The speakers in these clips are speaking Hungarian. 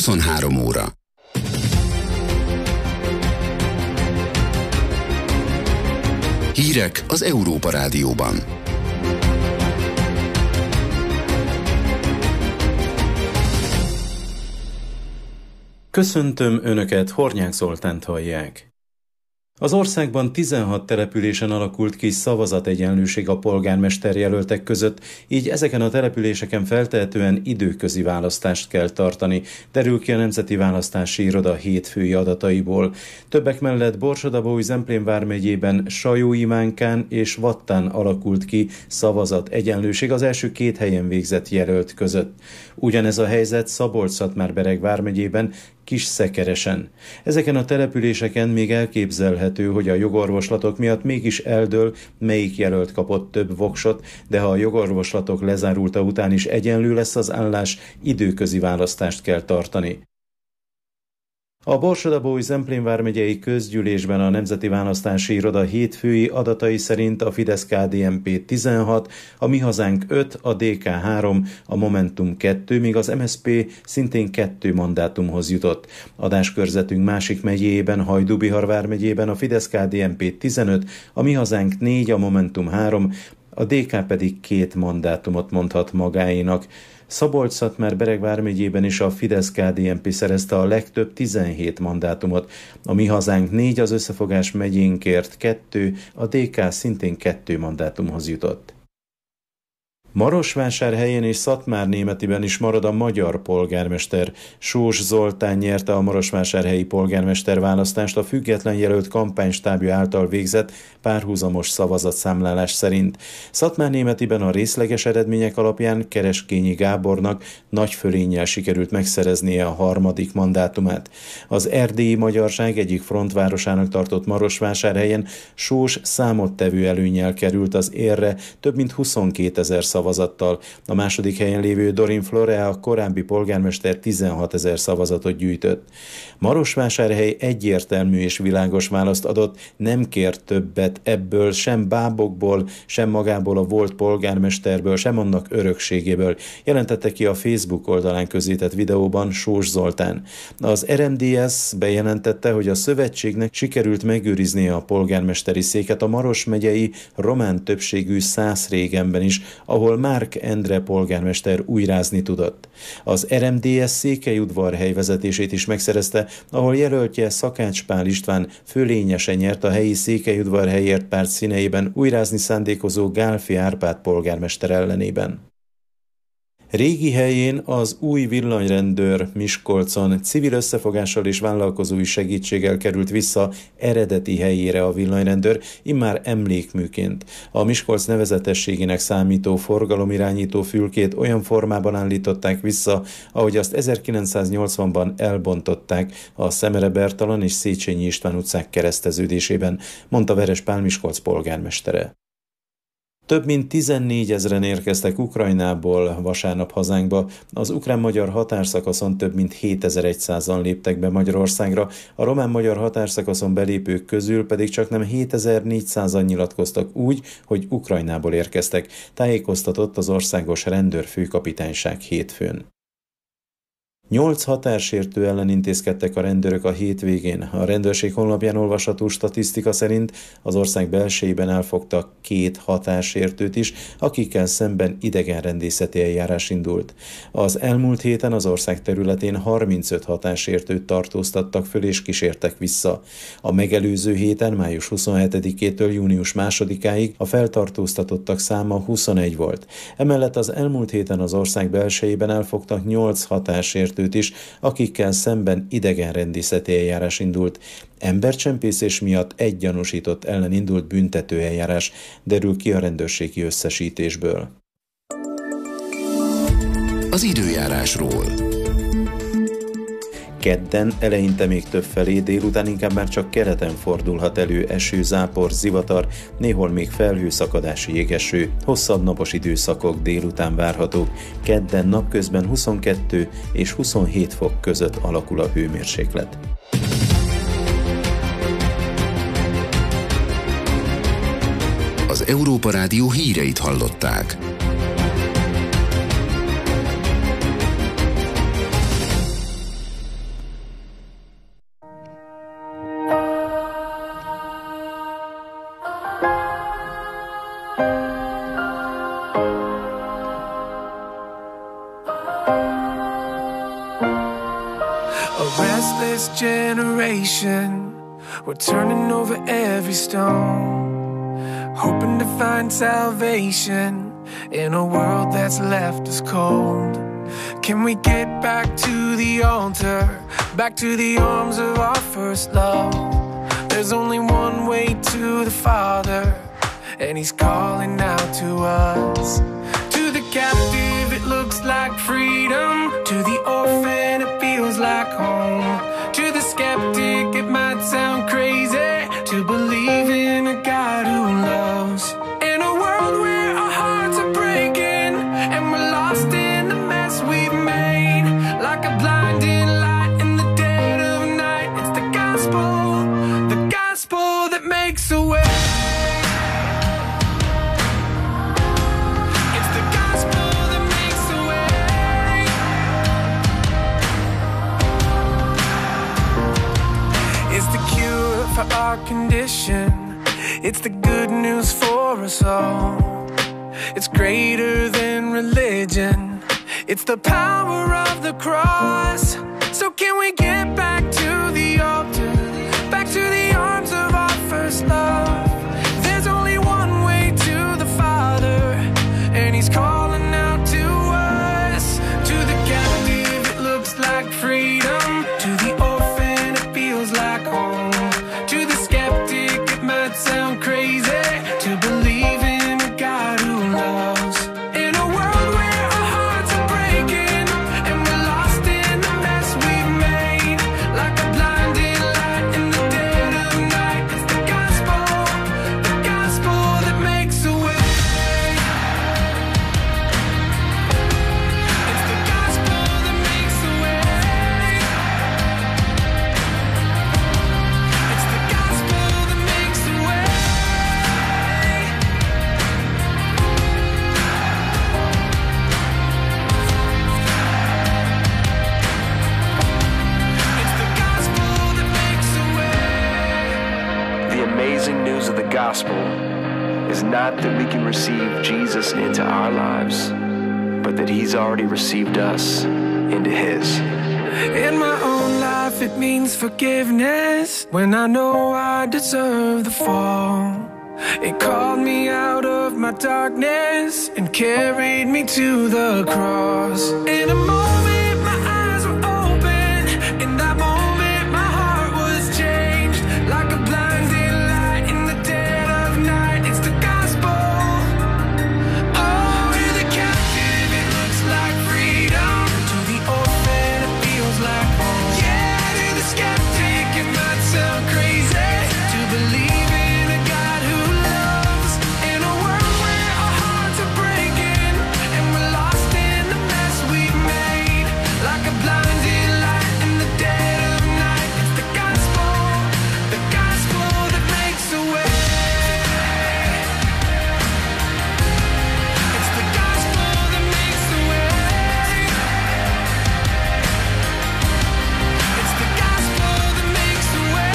23 óra. Hírek az Európa Rádióban. Köszöntöm Önöket, Hornyák Zoltánt hallják. Az országban 16 településen alakult ki szavazategyenlőség a polgármesterjelöltek között, így ezeken a településeken feltehetően időközi választást kell tartani, derül ki a Nemzeti Választási Iroda hétfői adataiból. Többek mellett Borsod-Abaúj-Zemplén vármegyében Sajó-Imánkán és Vattán alakult ki szavazategyenlőség az első két helyen végzett jelölt között. Ugyanez a helyzet Szabolcs-Szatmár-Bereg vármegyében, Kisszekeresen. Ezeken a településeken még elképzelhető, hogy a jogorvoslatok miatt mégis eldől, melyik jelölt kapott több voksot, de ha a jogorvoslatok lezárulta után is egyenlő lesz az állás, időközi választást kell tartani. A Borsod-Abaúj-Zemplén vármegyei közgyűlésben a Nemzeti Választási Iroda hétfői adatai szerint a Fidesz-KDNP 16, a Mi Hazánk 5, a DK 3, a Momentum 2, míg az MSZP szintén 2 mandátumhoz jutott. Adáskörzetünk másik megyéjében, Hajdú-Bihar vármegyében a Fidesz-KDNP 15, a Mi Hazánk 4, a Momentum 3, a DK pedig 2 mandátumot mondhat magáénak. Szabolcs-Szatmár-Bereg vármegyében is a Fidesz-KDNP szerezte a legtöbb 17 mandátumot. A Mi Hazánk 4, az Összefogás megyénkért 2, a DK szintén 2 mandátumhoz jutott. Marosvásárhelyen és Szatmárnémetiben is marad a magyar polgármester. Sós Zoltán nyerte a marosvásárhelyi polgármester választást a független jelölt kampánystábja által végzett párhuzamos szavazatszámlálás szerint. Szatmárnémetiben a részleges eredmények alapján Kereskényi Gábornak nagy fölénnyel sikerült megszereznie a harmadik mandátumát. Az erdélyi magyarság egyik frontvárosának tartott Marosvásárhelyen Sós számottevő előnnyel került az érre, több mint 22 000 szavazattal. A második helyen lévő Dorin Florea, a korábbi polgármester 16 000 szavazatot gyűjtött. Marosvásárhely egyértelmű és világos választ adott, nem kért többet ebből, sem bábokból, sem magából a volt polgármesterből, sem annak örökségéből, jelentette ki a Facebook oldalán közzétett videóban Sós Zoltán. Az RMDSZ bejelentette, hogy a szövetségnek sikerült megőriznie a polgármesteri széket a Maros megyei román többségű Szászrégenben is, ahol Márk Endre polgármester újrázni tudott. Az RMDSZ Székelyudvarhely vezetését is megszerezte, ahol jelöltje Szakács Pál István fölényesen nyert a helyi Székelyudvarhelyért párt színeiben újrázni szándékozó Gálfi Árpád polgármester ellenében. Régi helyén az új villanyrendőr Miskolcon civil összefogással és vállalkozói segítséggel került vissza eredeti helyére a villanyrendőr, immár emlékműként. A Miskolc nevezetességének számító forgalomirányító fülkét olyan formában állították vissza, ahogy azt 1980-ban elbontották a Szemere Bertalan és Széchenyi István utcák kereszteződésében, mondta Veres Pál Miskolc polgármestere. Több mint 14 000-en érkeztek Ukrajnából vasárnap hazánkba. Az ukrán-magyar határszakaszon több mint 7100-an léptek be Magyarországra, a román-magyar határszakaszon belépők közül pedig csaknem 7400-an nyilatkoztak úgy, hogy Ukrajnából érkeztek, tájékoztatott az országos rendőrfőkapitányság hétfőn. 8 határsértő ellen intézkedtek a rendőrök a hétvégén. A rendőrség honlapján olvasható statisztika szerint az ország belsejében elfogtak 2 határsértőt is, akikkel szemben idegenrendészeti eljárás indult. Az elmúlt héten az ország területén 35 határsértőt tartóztattak föl és kísértek vissza. A megelőző héten, május 27-től június 2-áig a feltartóztatottak száma 21 volt. Emellett az elmúlt héten az ország belsejében elfogtak 8 határsértőt is, akikkel szemben idegenrendészeti eljárás indult. Embercsempészés miatt egy gyanúsított ellen indult büntetőeljárás, derül ki a rendőrségi összesítésből. Az időjárásról. Kedden eleinte még többfelé, délután inkább már csak keleten fordulhat elő eső, zápor, zivatar, néhol még felhőszakadási jégeső, hosszabb napos időszakok délután várhatók. Kedden napközben 22 és 27 fok között alakul a hőmérséklet. Az Európa Rádió híreit hallották. restless generation, we're turning over every stone, hoping to find salvation in a world that's left us cold. Can we get back to the altar, back to the arms of our first love? There's only one way to the Father, and He's calling out to us. To the captive it looks like freedom, to the orphan it feels like home. To the skeptic it might sound crazy to believe in a God who loves. In a world where our hearts are breaking and we're lost in the mess we've made, like a blinding light in the dead of night, it's the gospel that makes a way. For our condition, it's the good news for us all. It's greater than religion, it's the power of the cross. So can we get back to the altar, back to the arms of our first love? There's only one way to the Father, and He's calling out to us. To the captive it looks like freedom, to the orphan it feels like home. Sound crazy to believe in a God who loves. In a world where our hearts are breaking and we're lost in the mess we've made, like a blinding light in the dead of night, it's the gospel that makes a way. It's the gospel that makes a way. It's the gospel that makes a way. The amazing news of the gospel is not that we can receive Jesus into our lives, but that He's already received us into His. In my own life it means forgiveness when I know I deserve the fall. It called me out of my darkness and carried me to the cross. In a moment my eyes were open, in that moment my heart was changed, like a blinding light in the dead of night, it's the gospel. Oh, to the captive it looks like freedom, to the orphan it feels like home. Yeah, to the skeptic it might sound crazy to believe in a God who loves. In a world where our hearts are breaking and we're lost in the mess we've made, like a blinding light in the dead of night, it's the gospel that makes a way. It's the gospel that makes a way. It's the gospel that makes a way.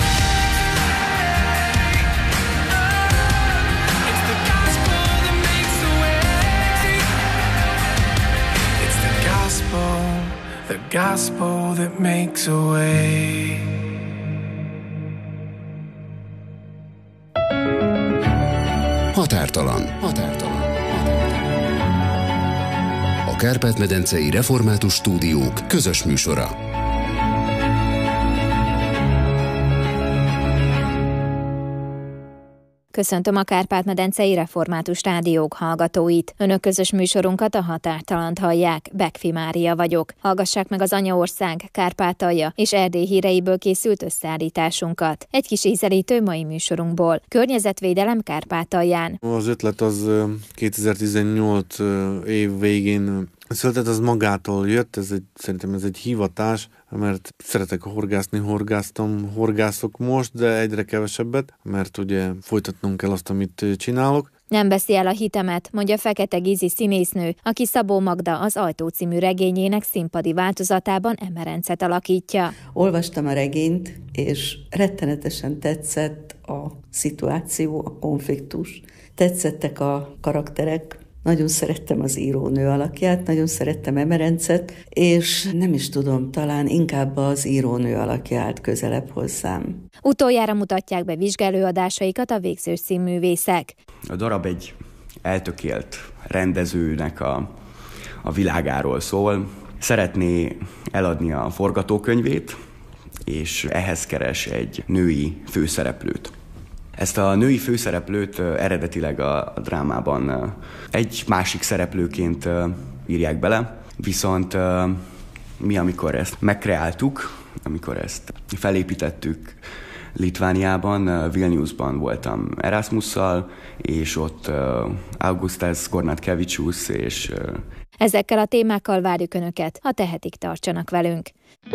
It's the gospel that makes a way. It's the gospel that makes a way. Határtalan. A Kárpát-medencei Református Stúdiók közös műsora. Köszöntöm a Kárpát-medencei Református Rádiók hallgatóit. Önök közös műsorunkat, a Határtalant hallják. Bekfi Mária vagyok. Hallgassák meg az Anyaország, Kárpátalja és Erdély híreiből készült összeállításunkat. Egy kis ízelítő mai műsorunkból. Környezetvédelem Kárpátalján. Az ötlet az 2018 év végén született, az magától jött, szerintem ez egy hivatás, mert szeretek horgászni, horgászok most, de egyre kevesebbet, mert ugye folytatnunk kell azt, amit csinálok. Nem veszi el a hitemet, mondja Fekete Gizi színésznő, aki Szabó Magda az Ajtó című regényének színpadi változatában Emerencet alakítja. Olvastam a regényt, és rettenetesen tetszett a szituáció, a konfliktus. Tetszettek a karakterek, Nagyon szerettem az írónő alakját, nagyon szerettem Emerencet, és nem is tudom, talán inkább az írónő alakja állt közelebb hozzám. Utoljára mutatják be vizsgálóadásaikat a végzős színművészek. A darab egy eltökélt rendezőnek a világáról szól. Szeretné eladni a forgatókönyvét, és ehhez keres egy női főszereplőt. Ezt a női főszereplőt eredetileg a drámában egy másik szereplőként írják bele, viszont mi, amikor ezt megkreáltuk, amikor ezt felépítettük Litvániában, Vilniusban voltam Erasmusszal, és ott Augustas Kornatkevičius és... Ezekkel a témákkal várjuk Önöket, ha tehetik, tartsanak velünk.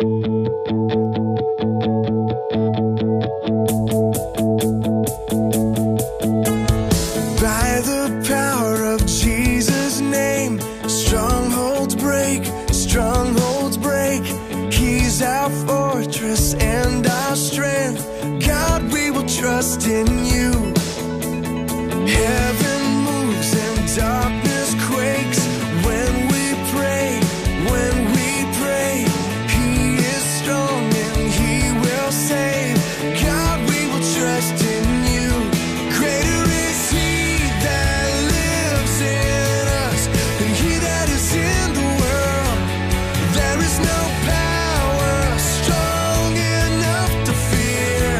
By the power of Jesus' name, strongholds break. He's our fortress and our strength. God, we will trust in you. Heaven moves and darkness quakes when we pray. He is strong and he will save. God, we will trust in you. Greater is he that lives in us than he that is in the world. There is no power strong enough to fear.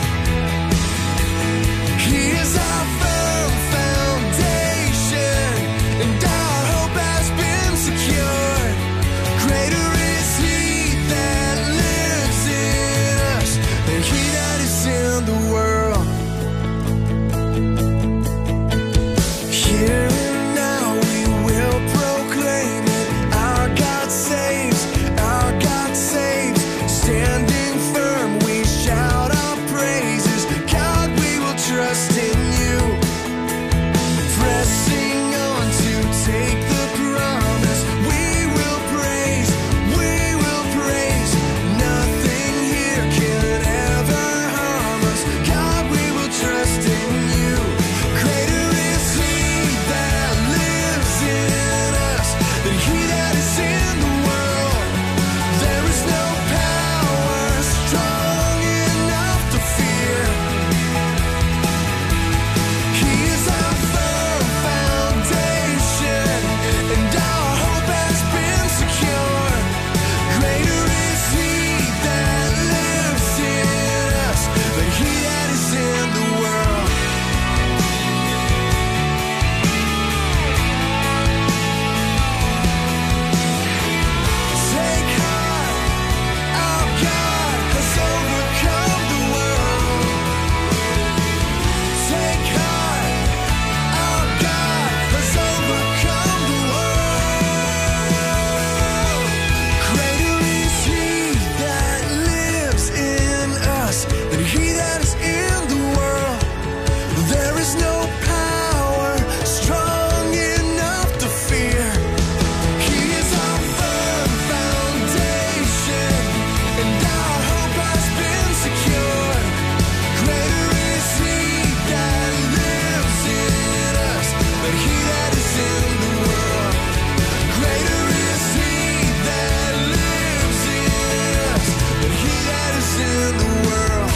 He is our firm foundation, and our hope has been secured. Greater is he that lives in us than he that is in the world. Here and now we will proclaim it. Our God saves, our God saves. Standing firm we shout our praises. God, we will trust in you. Pressing on to take the promise. We will praise, we will praise. Nothing here can ever harm us. God, we will trust in you. Greater is he that lives in us than he that is in the world. There is no power strong enough to fear. He is our firm foundation, and our hope has been secured. Greater is he that lives in us than he that is in the world. Take heart, our God has overcome the world. Take heart, our God has overcome the world. Greater is he that lives in us than he that is in the world. There is no power strong enough to fear. He is our firm foundation, and our hope has been secured. Greater is he that lives in us than he that is in the world. Greater is he that lives in us than he that is in the world.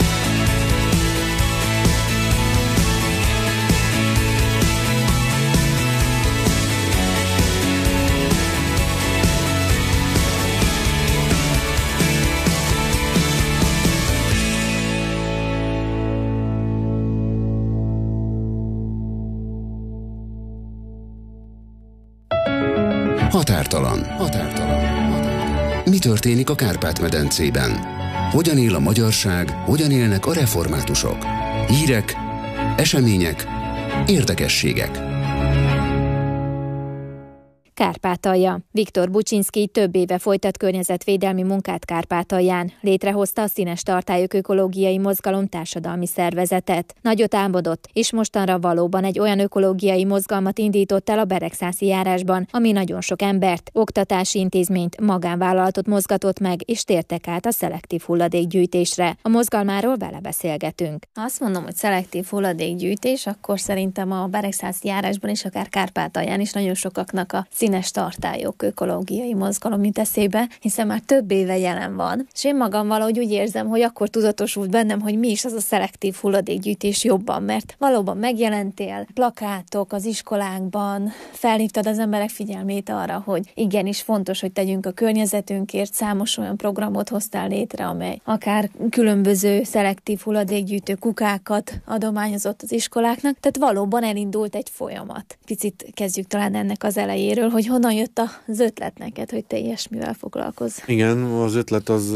Határtalan. Mi történik a Kárpát-medencében? Hogyan él a magyarság, hogyan élnek a reformátusok? Hírek, események, érdekességek. Kárpátalja. Viktor Bucsinszky több éve folytat környezetvédelmi munkát Kárpátalján. Létrehozta a Színes Tartályok Ökológiai Mozgalom társadalmi szervezetet. Nagyot álmodott, és mostanra valóban egy olyan ökológiai mozgalmat indított el a Beregszászi járásban, ami nagyon sok embert, oktatási intézményt, magánvállalatot mozgatott meg, és tértek át a szelektív hulladékgyűjtésre. A mozgalmáról vele beszélgetünk. Ha azt mondom, hogy szelektív hulladékgyűjtés, akkor szerintem a Beregszászi járásban és akár Kárpátalján is nagyon sokaknak a Színes Tartályok Ökológiai Mozgalom jut eszébe, hiszen már több éve jelen van, és én magam valahogy úgy érzem, hogy akkor tudatosult bennem, hogy mi is az a szelektív hulladékgyűjtés jobban, mert valóban megjelentél, plakátok az iskolákban, felhívtad az emberek figyelmét arra, hogy igenis fontos, hogy tegyünk a környezetünkért, számos olyan programot hoztál létre, amely akár különböző szelektív hulladékgyűjtő kukákat adományozott az iskoláknak, tehát valóban elindult egy folyamat. Picit kezdjük talán ennek az elejéről, hogy honnan jött az ötlet neked, hogy te ilyesmivel foglalkozz. Igen, az ötlet az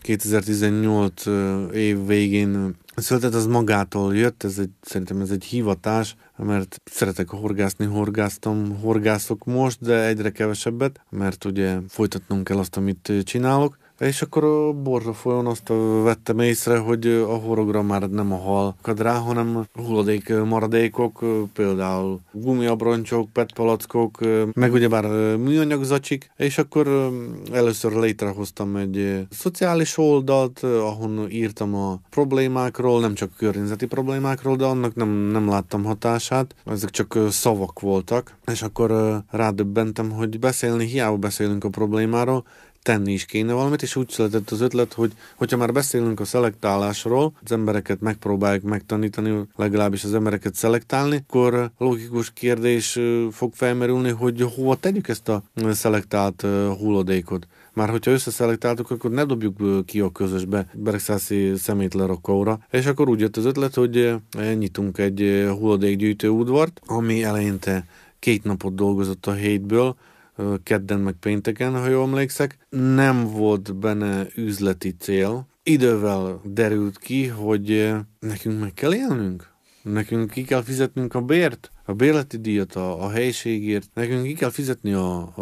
2018 év végén született, az magától jött, szerintem ez egy hivatás, mert szeretek horgászok most, de egyre kevesebbet, mert ugye folytatnom kell azt, amit csinálok. És akkor a Borza folyón azt vettem észre, hogy a horogra már nem a hal akad rá, hanem hulladék maradékok, például gumiabroncsok, petpalackok, meg ugyebár műanyag zacsik, és akkor először létrehoztam egy szociális oldalt, ahol írtam a problémákról, nem csak környezeti problémákról, de annak nem láttam hatását, ezek csak szavak voltak, és akkor rádöbbentem, hogy hiába beszélünk a problémáról, tenni is kéne valamit, és úgy született az ötlet, hogy hogyha már beszélünk a szelektálásról, az embereket megpróbáljuk megtanítani, legalábbis az embereket szelektálni, akkor logikus kérdés fog felmerülni, hogy hova tegyük ezt a szelektált hulladékot. Már hogyha összeszelektáltuk, akkor ne dobjuk ki a közösbe Beregszászi szemétlerakóra. És akkor úgy jött az ötlet, hogy nyitunk egy hulladékgyűjtő udvart, ami eleinte 2 napot dolgozott a hétből, kedden meg pénteken, ha jól emlékszek. Nem volt benne üzleti cél. Idővel derült ki, hogy nekünk meg kell élnünk. Nekünk ki kell fizetnünk a bért, a bérleti díjat a helyiségért, nekünk ki kell fizetni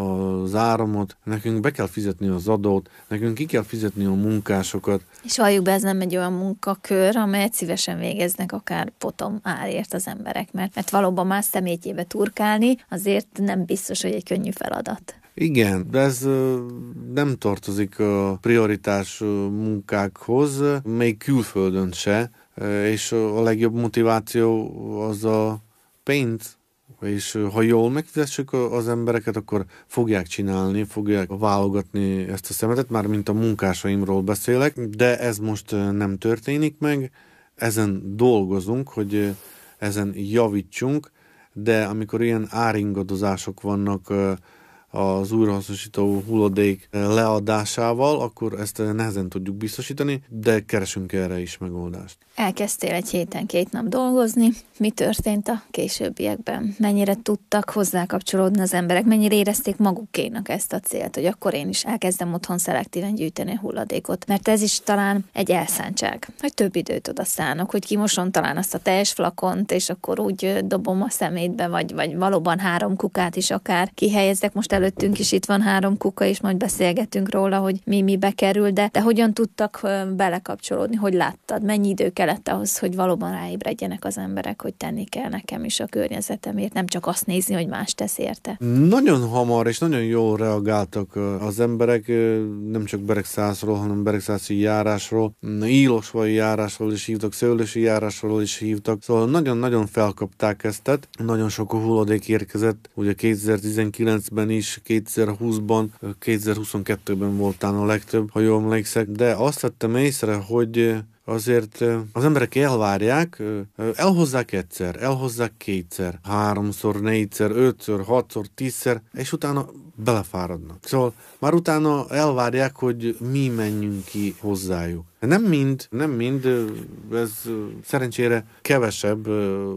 az áramot, nekünk be kell fizetni az adót, nekünk ki kell fizetni a munkásokat. És valljuk be, ez nem egy olyan munkakör, amelyet szívesen végeznek akár potom árért az emberek, mert valóban más szemétjébe turkálni azért nem biztos, hogy egy könnyű feladat. Igen, de ez nem tartozik a prioritás munkákhoz, még külföldön se, és a legjobb motiváció az a pénz, és ha jól megfizessük az embereket, akkor fogják csinálni, fogják válogatni ezt a szemetet, már mint a munkásaimról beszélek, de ez most nem történik meg, ezen dolgozunk, hogy ezen javítsunk, de amikor ilyen áringadozások vannak az újrahasznosító hulladék leadásával, akkor ezt nehezen tudjuk biztosítani, de keresünk erre is megoldást. Elkezdtél egy héten 2 nap dolgozni. Mi történt a későbbiekben? Mennyire tudtak hozzákapcsolódni az emberek? Mennyire érezték magukénak ezt a célt, hogy akkor én is elkezdem otthon szelektíven gyűjteni a hulladékot? Mert ez is talán egy elszántság, hogy több időt oda szánok, hogy kimosom talán azt a teljes flakont, és akkor úgy dobom a szemétbe, vagy valóban 3 kukát is akár kihelyezzek. Most előttünk is itt van 3 kuka, és majd beszélgetünk róla, hogy mibe kerül, de hogyan tudtak belekapcsolódni, hogy láttad? Mennyi idő kellett ahhoz, hogy valóban ráébredjenek az emberek, hogy tenni kell nekem is a környezetemért, nem csak azt nézni, hogy más tesz érte? Nagyon hamar és nagyon jól reagáltak az emberek, nem csak Beregszászról, hanem Beregszászi járásról, Ilosvai járásról is hívtak, Szőlősi járásról is hívtak, szóval nagyon-nagyon felkapták ezt, nagyon sok hulladék érkezett, ugye 2019-ben is, 2020-ban, 2022-ben voltán a legtöbb, ha jól emlékszek, de azt vettem észre, hogy azért az emberek elvárják, elhozzák egyszer, elhozzák 2-szer, 3-szor, 4-szer, 5-ször, 6-szor, 10-szer, és utána belefáradnak. Szóval már utána elvárják, hogy mi menjünk ki hozzájuk. Nem mind, ez szerencsére kevesebb,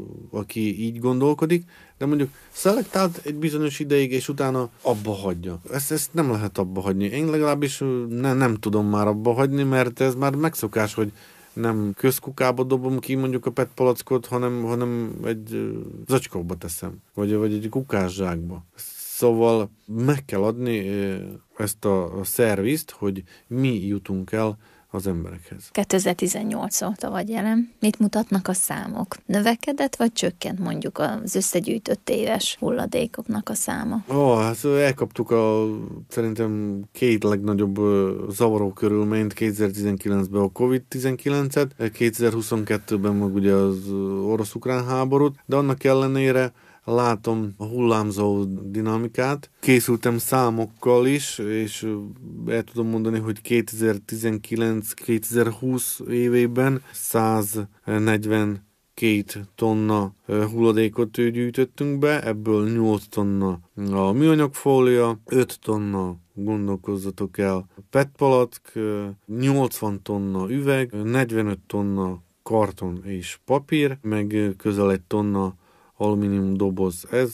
aki így gondolkodik, de mondjuk szelektált egy bizonyos ideig, és utána abba hagyja. Ezt nem lehet abba hagyni. Én legalábbis nem tudom már abba hagyni, mert ez már megszokás, hogy nem közkukába dobom ki mondjuk a petpalackot, hanem egy zacskóba teszem, vagy egy kukás zsákba. Szóval meg kell adni ezt a szervizt, hogy mi jutunk el az emberekhez. 2018 óta vagy jelen. Mit mutatnak a számok? Növekedett vagy csökkent mondjuk az összegyűjtött éves hulladékoknak a száma? Hát elkaptuk szerintem két legnagyobb zavaró körülményt 2019-ben a COVID-19-et, 2022-ben meg ugye az orosz-ukrán háborút, de annak ellenére látom a hullámzó dinamikát. Készültem számokkal is, és el tudom mondani, hogy 2019-2020 évében 142 tonna hulladékot gyűjtöttünk be, ebből 8 tonna a műanyagfólia, 5 tonna, gondolkozzatok el, PET-palack, 80 tonna üveg, 45 tonna karton és papír, meg közel 1 tonna alumínium doboz. Ez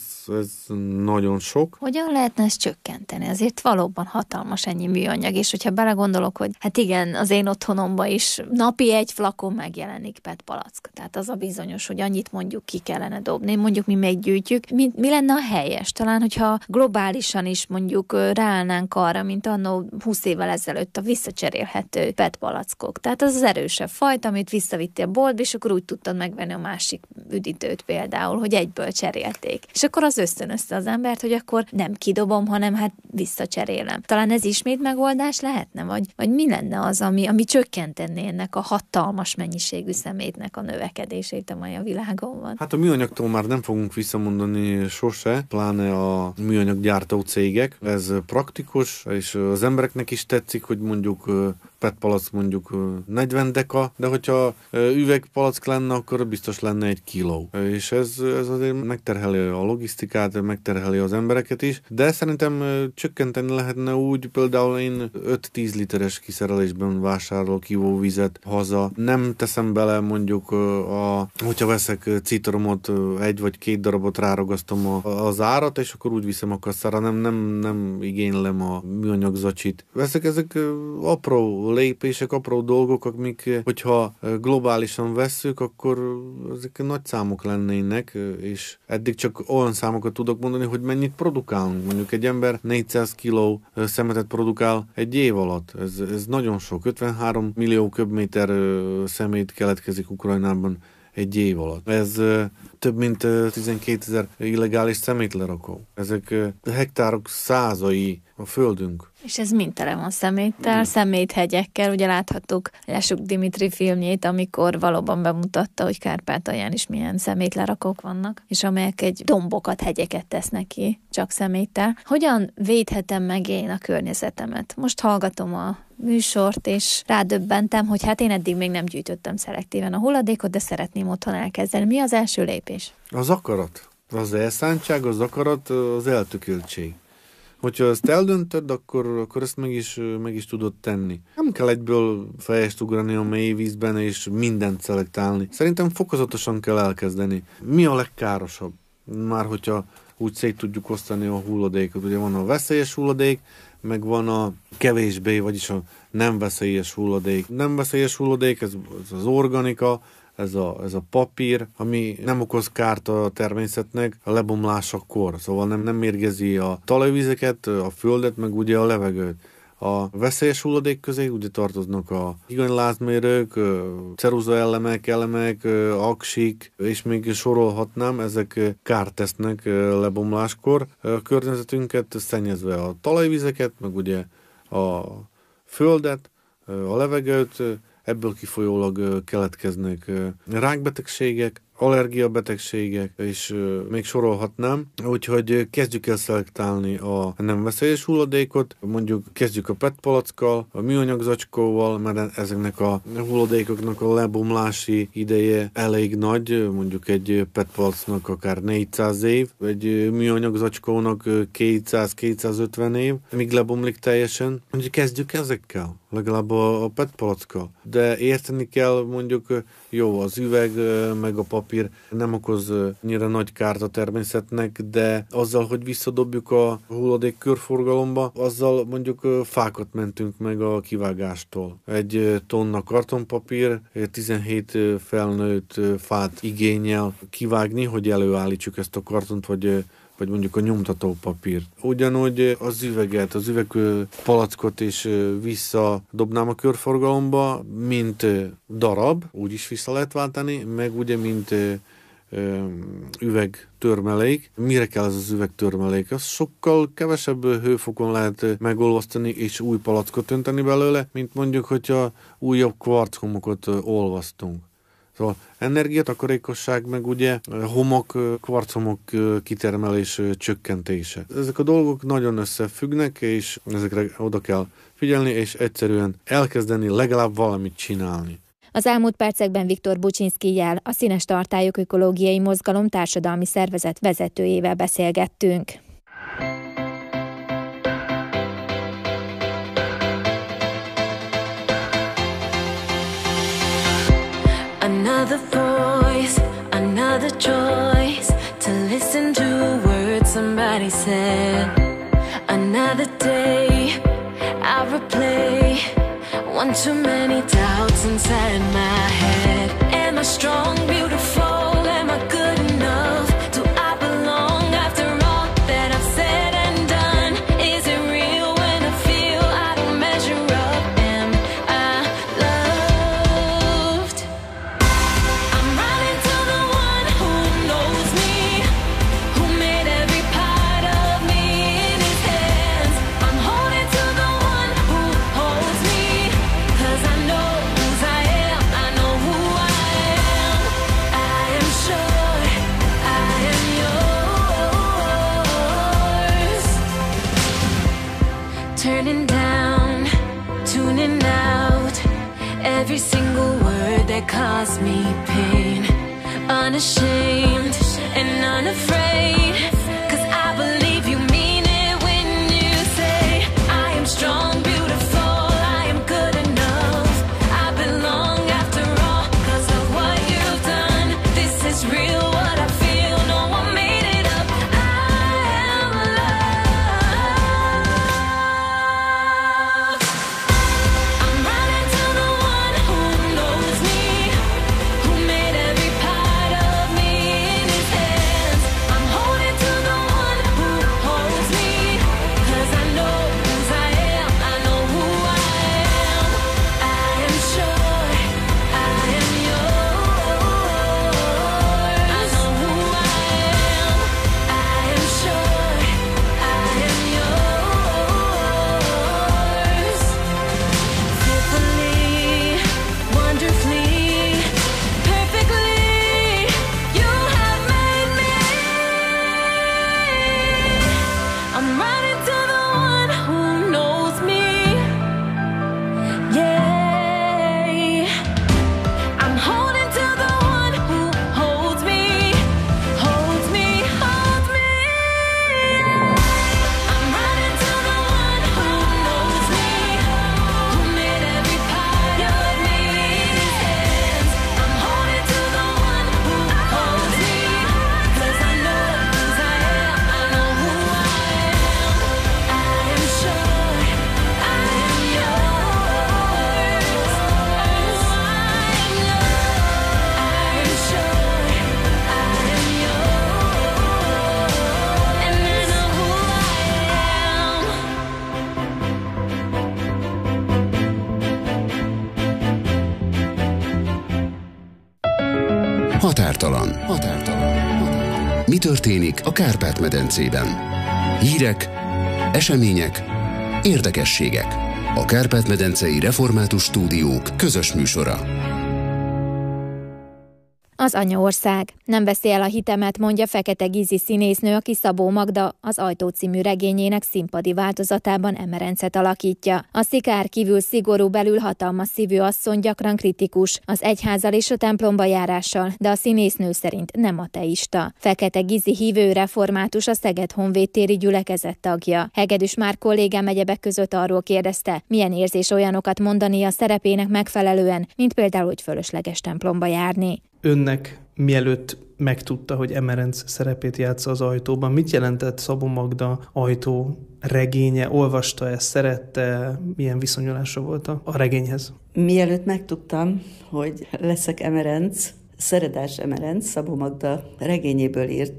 nagyon sok. Hogyan lehetne ezt csökkenteni? Ezért valóban hatalmas ennyi műanyag, és hogyha belegondolok, hogy hát igen, az én otthonomban is napi 1 flakon megjelenik PET palack. Tehát az a bizonyos, hogy annyit mondjuk ki kellene dobni, mondjuk mi meggyűjtjük. Mi lenne a helyes? Talán, hogyha globálisan is mondjuk ráállnánk arra, mint annó 20 évvel ezelőtt a visszacserélhető PET palackok. Tehát az erősebb fajta, amit visszavittél a boltba, és akkor úgy tudtad megvenni a másik üdítőt például, hogy egyből cserélték. És akkor az ösztönözte az embert, hogy akkor nem kidobom, hanem hát visszacserélem. Talán ez ismét megoldás lehetne? Vagy mi lenne az, ami csökkentené ennek a hatalmas mennyiségű szemétnek a növekedését, amely a világon van? Hát a műanyagtól már nem fogunk visszamondani sose, pláne a műanyaggyártó cégek. Ez praktikus, és az embereknek is tetszik, hogy mondjuk PET-palack mondjuk 40 deka, de hogyha üvegpalack lenne, akkor biztos lenne 1 kiló. És ez azért megterheli a logisztikát, megterheli az embereket is, de szerintem csökkenteni lehetne úgy, például én 5-10 literes kiszerelésben vásárolok ivóvizet haza. Nem teszem bele mondjuk, hogyha veszek citromot, 1 vagy 2 darabot ráragasztom az árat, és akkor úgy viszem a kasszára, nem igénylem a műanyag zacsit. Ezek apró lépések, apró dolgok, amik, hogyha globálisan vesszük, akkor ezek nagy számok lennének, és eddig csak olyan számokat tudok mondani, hogy mennyit produkálunk. Mondjuk egy ember 400 kiló szemetet produkál egy év alatt. Ez nagyon sok. 53 millió köbméter szemét keletkezik Ukrajnában egy év alatt. Ez több mint 12 000 illegális szemétlerakó. Ezek hektárok százai a földünk. És ez mind tele van szeméttel, szeméthegyekkel. Ugye láthattuk Lessuk Dimitri filmjét, amikor valóban bemutatta, hogy Kárpátalján is milyen szemétlerakók vannak, és amelyek egy dombokat, hegyeket tesznek ki, csak szeméttel. Hogyan védhetem meg én a környezetemet? Most hallgatom a műsort, és rádöbbentem, hogy hát én eddig még nem gyűjtöttem szelektíven a hulladékot, de szeretném otthon elkezdeni. Mi az első lépés? Az akarat. Az elszántság, az akarat, az eltökéltség. Hogyha ezt eldöntöd, akkor ezt meg is tudod tenni. Nem kell egyből fejest ugrani a mély vízben, és mindent szelektálni. Szerintem fokozatosan kell elkezdeni. Mi a legkárosabb? Már hogyha úgy szét tudjuk osztani a hulladékot. Ugye van a veszélyes hulladék, meg van a kevésbé, vagyis a nem veszélyes hulladék. Nem veszélyes hulladék, ez az organika, ez a papír, ami nem okoz kárt a természetnek a lebomlásakor. Szóval nem mérgezi a talajvizeket, a földet, meg ugye a levegőt. A veszélyes hulladék közé ugye tartoznak a higanylázmérők, ceruza elemek, aksik, és még sorolhatnám, ezek kárt tesznek lebomláskor. A környezetünket szennyezve a talajvizeket, meg ugye a földet, a levegőt, ebből kifolyólag keletkeznek rákbetegségek, allergiabetegségek, és még sorolhatnám. Úgyhogy kezdjük el szelektálni a nem veszélyes hulladékot, mondjuk kezdjük a PET-palackkal, a műanyagzacskóval, mert ezeknek a hulladékoknak a lebomlási ideje elég nagy, mondjuk egy PET-palacnak akár 400 év, egy műanyagzacskónak 200-250 év, míg lebomlik teljesen. Úgyhogy kezdjük ezekkel, legalább a PET-palackkal. De érteni kell mondjuk, jó, az üveg meg a papír nem okoz annyira nagy kárt a természetnek, de azzal, hogy visszadobjuk a hulladék körforgalomba, azzal mondjuk fákat mentünk meg a kivágástól. 1 tonna kartonpapír 17 felnőtt fát igényel kivágni, hogy előállítsuk ezt a kartont, vagy vagy mondjuk a nyomtatópapírt. Ugyanúgy az üveget, az üvegpalackot is visszadobnám a körforgalomba, mint darab, úgy is vissza lehet váltani, meg ugye, mint üvegtörmelék. Mire kell ez az üvegtörmelék? Az sokkal kevesebb hőfokon lehet megolvasztani és új palackot önteni belőle, mint mondjuk, hogyha újabb kvarchomokot olvasztunk. Szóval energiatakarékosság, meg ugye kvarchomok kitermelés csökkentése. Ezek a dolgok nagyon összefüggnek, és ezekre oda kell figyelni, és egyszerűen elkezdeni legalább valamit csinálni. Az elmúlt percekben Viktor Bucsinszkijjel, a Színes Tartályok Ökológiai Mozgalom társadalmi szervezet vezetőjével beszélgettünk. Another voice, another choice to listen to words somebody said. Another day, I replay one too many doubts inside my head. Am I strong, beautiful? Am I good enough? Do I belong after all that I've said and done? Is it real when I feel I don't measure up? Am I loved? I'm running to the one who knows me, who made every part of me in his hands. I'm holding to the one who holds me, 'cause I know whose I am, I know who I am. I am sure I am yours. Turning down, tuning out every single word that caused me pain. Unashamed and unafraid, 'cause I believe you mean it when you say I am strong, beautiful, I am good enough. I belong after all 'cause of what you've done. This is real, what I feel, no one made it up. I am loved. I'm running to the one who knows me, who made every part of me in his hands. I'm holding to the one who holds me, 'cause I know whose I am, I know who I am. I am sure I am yours. I know who I am. I am sure I am yours. Fearfully, wonderfully, perfectly, you have made me. I'm running to the one who knows me. Yeah, I'm holding to the one who holds me, holds me, holds me. I'm running to the one who knows me, who made every part of me in his hands. I'm holding to the one who holds me, 'cause I know whose I am, I know who I am. I am sure I am yours. I am sure I am yours. And I know who I am. Határtalan. Mi történik a Kárpát-medencében? Hírek, események, érdekességek. A Kárpát-medencei Református Stúdiók közös műsora. Az anyaország. Nem veszi el a hitemet, mondja Fekete Gizi színésznő, aki Szabó Magda az Ajtó című regényének színpadi változatában Emerencet alakítja. A szikár kívül szigorú, belül hatalmas szívű asszony gyakran kritikus az egyházzal és a templomba járással, de a színésznő szerint nem ateista. Fekete Gizi hívő református, a Szeged Honvédtéri gyülekezet tagja. Hegedűs Márk kollégám egyebek között arról kérdezte, milyen érzés olyanokat mondani a szerepének megfelelően, mint például, hogy fölösleges templomba járni. Önnek mielőtt megtudta, hogy Emerenc szerepét játsza az Ajtóban, mit jelentett Szabó Magda Ajtó regénye? Olvasta ezt, szerette? Milyen viszonyulása volt a regényhez? Mielőtt megtudtam, hogy leszek Emerenc, Szeredás Emerenc, Szabó Magda regényéből írt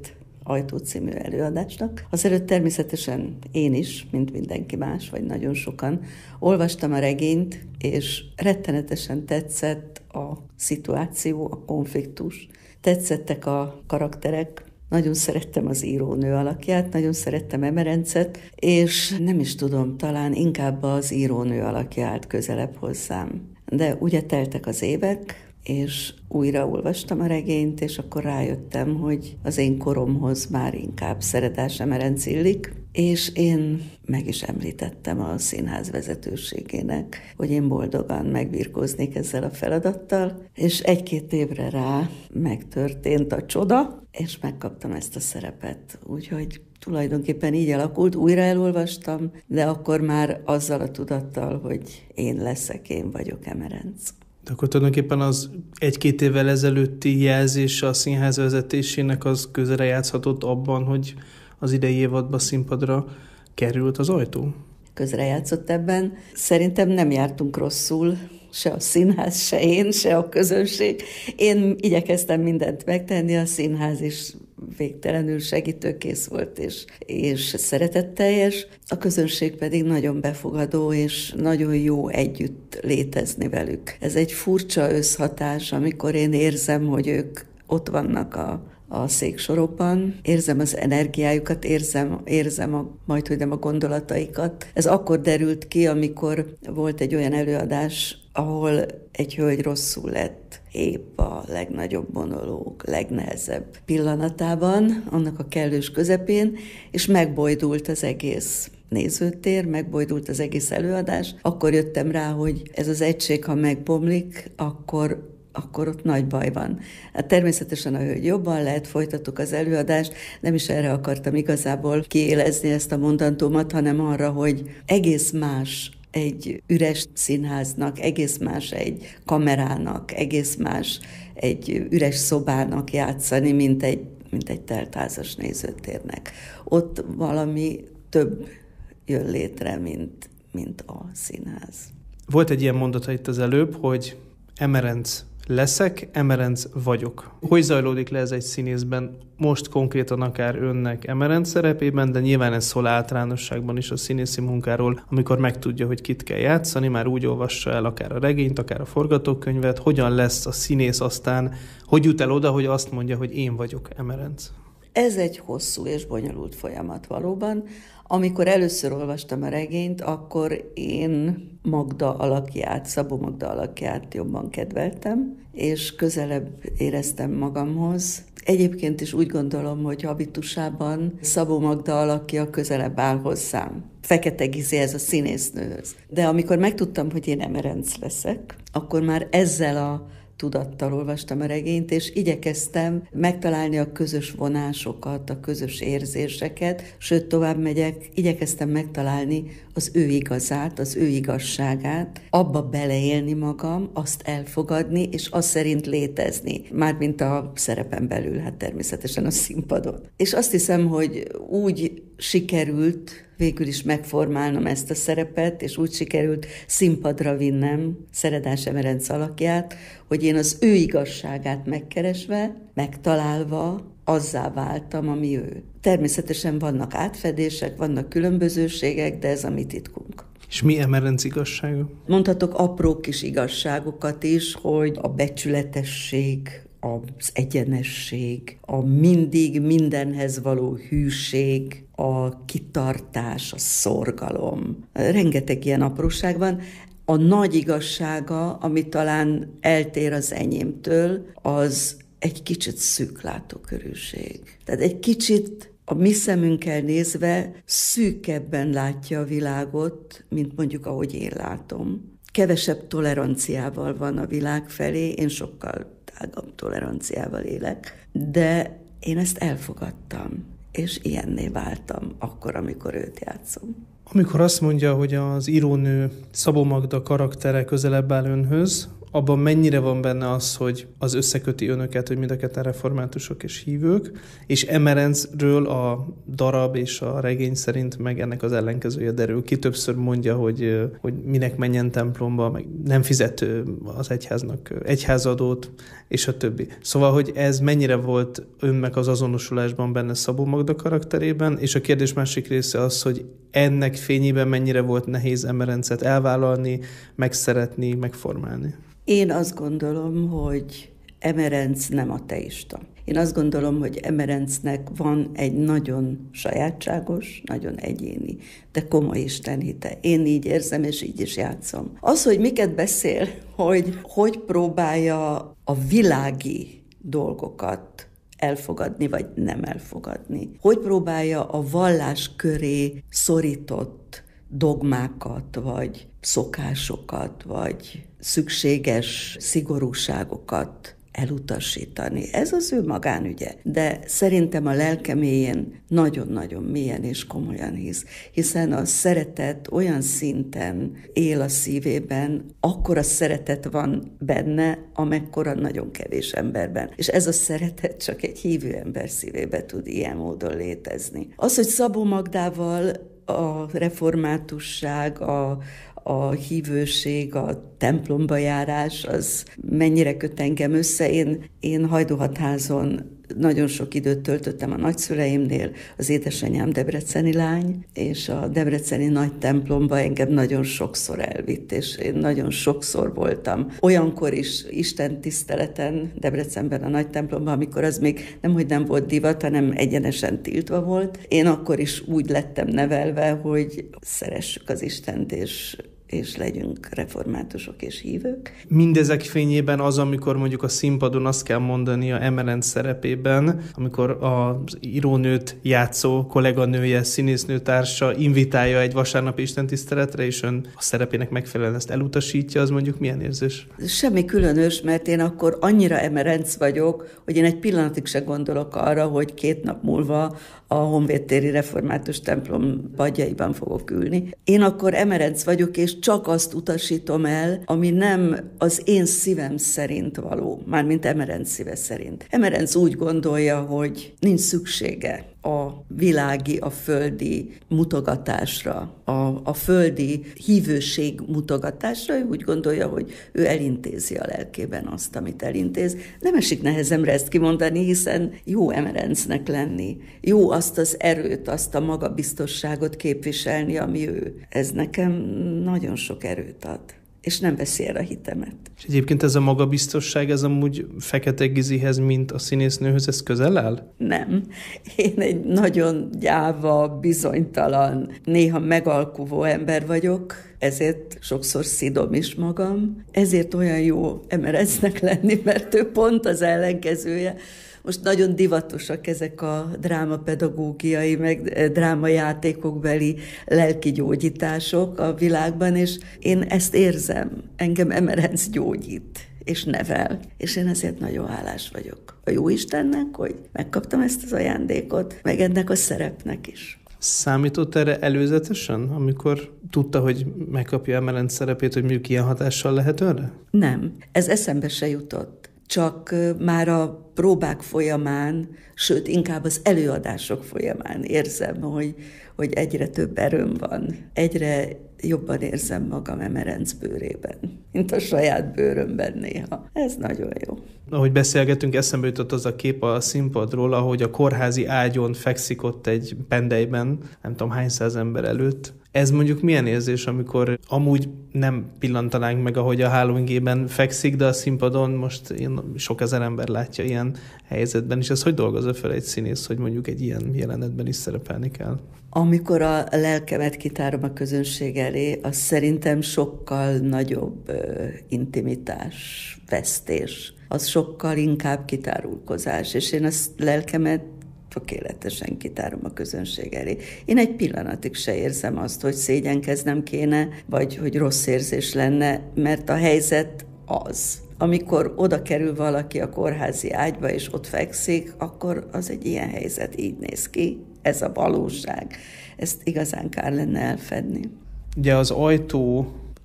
Ajtó című előadásnak. Azelőtt természetesen én is, mint mindenki más, vagy nagyon sokan, olvastam a regényt, és rettenetesen tetszett a szituáció, a konfliktus. Tetszettek a karakterek, nagyon szerettem az írónő alakját, nagyon szerettem Emerencet, és nem is tudom, talán inkább az írónő alakja állt közelebb hozzám. De ugye teltek az évek, és újra olvastam a regényt, és akkor rájöttem, hogy az én koromhoz már inkább Szeredás Emerenc illik, és én meg is említettem a színház vezetőségének, hogy én boldogan megbirkóznék ezzel a feladattal, és 1-2 évre rá megtörtént a csoda, és megkaptam ezt a szerepet. Úgyhogy tulajdonképpen így alakult, újra elolvastam, de akkor már azzal a tudattal, hogy én leszek, én vagyok Emerenc. De akkor tulajdonképpen az 1-2 évvel ezelőtti jelzés a színház vezetésének az közre játszhatott abban, hogy az idei évadban színpadra került az Ajtó? Közrejátszott ebben. Szerintem nem jártunk rosszul, se a színház, se én, se a közönség. Én igyekeztem mindent megtenni, a színház is végtelenül segítőkész volt, és szeretetteljes. A közönség pedig nagyon befogadó, és nagyon jó együtt létezni velük. Ez egy furcsa összhatás, amikor én érzem, hogy ők ott vannak a széksorokban, érzem az energiájukat, érzem majdhogy nem a gondolataikat. Ez akkor derült ki, amikor volt egy olyan előadás, ahol egy hölgy rosszul lett, épp a legnagyobb monológ, legnehezebb pillanatában, annak a kellős közepén, és megbojdult az egész nézőtér, megbojdult az egész előadás. Akkor jöttem rá, hogy ez az egység, ha megbomlik, akkor ott nagy baj van. Hát természetesen a hölgy jobban lehet, folytattuk az előadást, nem is erre akartam igazából kiélezni ezt a mondandómat, hanem arra, hogy egész más egy üres színháznak, egész más egy kamerának, egész más egy üres szobának játszani, mint egy teltházas nézőtérnek. Ott valami több jön létre, mint a színház. Volt egy ilyen mondata itt az előbb, hogy Emerenc leszek, Emerenc vagyok. Hogy zajlódik le ez egy színészben, most konkrétan akár önnek Emerenc szerepében, de nyilván ez szól általánosságban is a színészi munkáról, amikor megtudja, hogy kit kell játszani, már úgy olvassa el akár a regényt, akár a forgatókönyvet, hogyan lesz a színész aztán, hogy jut el oda, hogy azt mondja, hogy én vagyok Emerenc. Ez egy hosszú és bonyolult folyamat valóban. Amikor először olvastam a regényt, akkor én Szabó Magda alakját jobban kedveltem, és közelebb éreztem magamhoz. Egyébként is úgy gondolom, hogy habitusában Szabó Magda alakja közelebb áll hozzám. Fekete Gizi, ez a színésznőhöz. De amikor megtudtam, hogy én Emerenc leszek, akkor már ezzel a tudattal olvastam a regényt, és igyekeztem megtalálni a közös vonásokat, a közös érzéseket, sőt, tovább megyek, igyekeztem megtalálni az ő igazát, az ő igazságát, abba beleélni magam, azt elfogadni, és azt szerint létezni. Mármint a szerepen belül, hát természetesen a színpadon. És azt hiszem, hogy úgy sikerült végül is megformálnom ezt a szerepet, és úgy sikerült színpadra vinnem Szeredás Emerenc alakját, hogy én az ő igazságát megkeresve, megtalálva azzá váltam, ami ő. Természetesen vannak átfedések, vannak különbözőségek, de ez a mi titkunk. És mi Emerenc igazsága? Mondhatok apró kis igazságokat is, hogy a becsületesség, az egyenesség, a mindig mindenhez való hűség, a kitartás, a szorgalom. Rengeteg ilyen apróság van. A nagy igazsága, ami talán eltér az enyémtől, az egy kicsit szűklátókörűség. Tehát egy kicsit a mi szemünkkel nézve szűkebben látja a világot, mint mondjuk ahogy én látom. Kevesebb toleranciával van a világ felé, én sokkal tágabb toleranciával élek, de én ezt elfogadtam, és ilyenné váltam akkor, amikor őt játszom. Amikor azt mondja, hogy az írónő Szabó Magda karaktere közelebb áll önhöz, abban mennyire van benne az, hogy az összeköti önöket, hogy mind a ketten reformátusok és hívők, és Emerencről a darab és a regény szerint meg ennek az ellenkezője derül ki. Többször mondja, hogy minek menjen templomba, meg nem fizet az egyháznak egyházadót, és a többi. Szóval, hogy ez mennyire volt önnek az azonosulásban benne Szabó Magda karakterében, és a kérdés másik része az, hogy ennek fényében mennyire volt nehéz Emerencet elvállalni, megszeretni, megformálni. Én azt gondolom, hogy Emerenc nem ateista. Én azt gondolom, hogy Emerencnek van egy nagyon sajátságos, nagyon egyéni, de komoly istenhite. Én így érzem, és így is játszom. Az, hogy miket beszél, hogy próbálja a világi dolgokat elfogadni, vagy nem elfogadni. Hogy próbálja a vallás köré szorított dogmákat, vagy szokásokat, vagy szükséges szigorúságokat elutasítani. Ez az ő magánügye. De szerintem a lelke mélyén nagyon-nagyon mélyen és komolyan hisz. Hiszen a szeretet olyan szinten él a szívében, akkora szeretet van benne, amekkora nagyon kevés emberben. És ez a szeretet csak egy hívő ember szívébe tud ilyen módon létezni. Az, hogy Szabó Magdával a reformátusság, a hívőség, a templomba járás, az mennyire köt engem össze. Én Hajdúhatházon nagyon sok időt töltöttem a nagyszüleimnél, az édesanyám debreceni lány, és a debreceni nagy templomba engem nagyon sokszor elvitt, és én nagyon sokszor voltam. Olyankor is Isten tiszteleten Debrecenben a nagy templomban, amikor az még nemhogy nem volt divat, hanem egyenesen tiltva volt. Én akkor is úgy lettem nevelve, hogy szeressük az Istent, és legyünk reformátusok és hívők. Mindezek fényében az, amikor mondjuk a színpadon azt kell mondania Emerenc szerepében, amikor az írónőt játszó kolléganője, színésznőtársa invitálja egy vasárnapi istentiszteletre, és ön a szerepének megfelelően ezt elutasítja, az mondjuk milyen érzés? Semmi különös, mert én akkor annyira Emerenc vagyok, hogy én egy pillanatig se gondolok arra, hogy 2 nap múlva a honvédtéri református templom padjaiban fogok ülni. Én akkor Emerenc vagyok, és csak azt utasítom el, ami nem az én szívem szerint való, mármint Emerenc szíve szerint. Emerenc úgy gondolja, hogy nincs szüksége a világi, a földi mutogatásra, a földi hívőség mutogatásra. Ő úgy gondolja, hogy ő elintézi a lelkében azt, amit elintéz. Nem esik nehezemre ezt kimondani, hiszen jó Emerencnek lenni, jó azt az erőt, azt a magabiztosságot képviselni, ami ő. Ez nekem nagyon sok erőt ad, és nem veszi el a hitemet. És egyébként ez a magabiztosság, ez amúgy Fekete Gizihez, mint a színésznőhöz, ez közel áll? Nem. Én egy nagyon gyáva, bizonytalan, néha megalkuvó ember vagyok, ezért sokszor szidom is magam. Ezért olyan jó Emerencnek lenni, mert ő pont az ellenkezője. Most nagyon divatosak ezek a drámapedagógiai, meg drámajátékokbeli lelkigyógyítások a világban, és én ezt érzem. Engem Emerenc gyógyít és nevel, és én ezért nagyon hálás vagyok a Jóistennek, hogy megkaptam ezt az ajándékot, meg ennek a szerepnek is. Számított erre előzetesen, amikor tudta, hogy megkapja Emerenc szerepét, hogy mondjuk ilyen hatással lehet önre? Nem, ez eszembe se jutott. Csak már a próbák folyamán, sőt, inkább az előadások folyamán érzem, hogy egyre több erőm van. Egyre jobban érzem magam Emerenc bőrében, mint a saját bőrömben néha. Ez nagyon jó. Ahogy beszélgetünk, eszembe jutott az a kép a színpadról, ahogy a kórházi ágyon fekszik ott egy pendelyben, nem tudom hány száz ember előtt. Ez mondjuk milyen érzés, amikor amúgy nem pillantanánk meg, ahogy a Halloween-gében fekszik, de a színpadon most sok ezer ember látja ilyen helyzetben, és ez hogy dolgozza fel egy színész, hogy mondjuk egy ilyen jelenetben is szerepelni kell? Amikor a lelkemet kitárom a közönség elé, az szerintem sokkal nagyobb intimitás, vesztés. Az sokkal inkább kitárulkozás, és én a lelkemet tökéletesen kitárom a közönség elé. Én egy pillanatig se érzem azt, hogy szégyenkeznem kéne, vagy hogy rossz érzés lenne, mert a helyzet az. Amikor oda kerül valaki a kórházi ágyba, és ott fekszik, akkor az egy ilyen helyzet, így néz ki. Ez a valóság. Ezt igazán kár lenne elfedni. Ugye az ajtó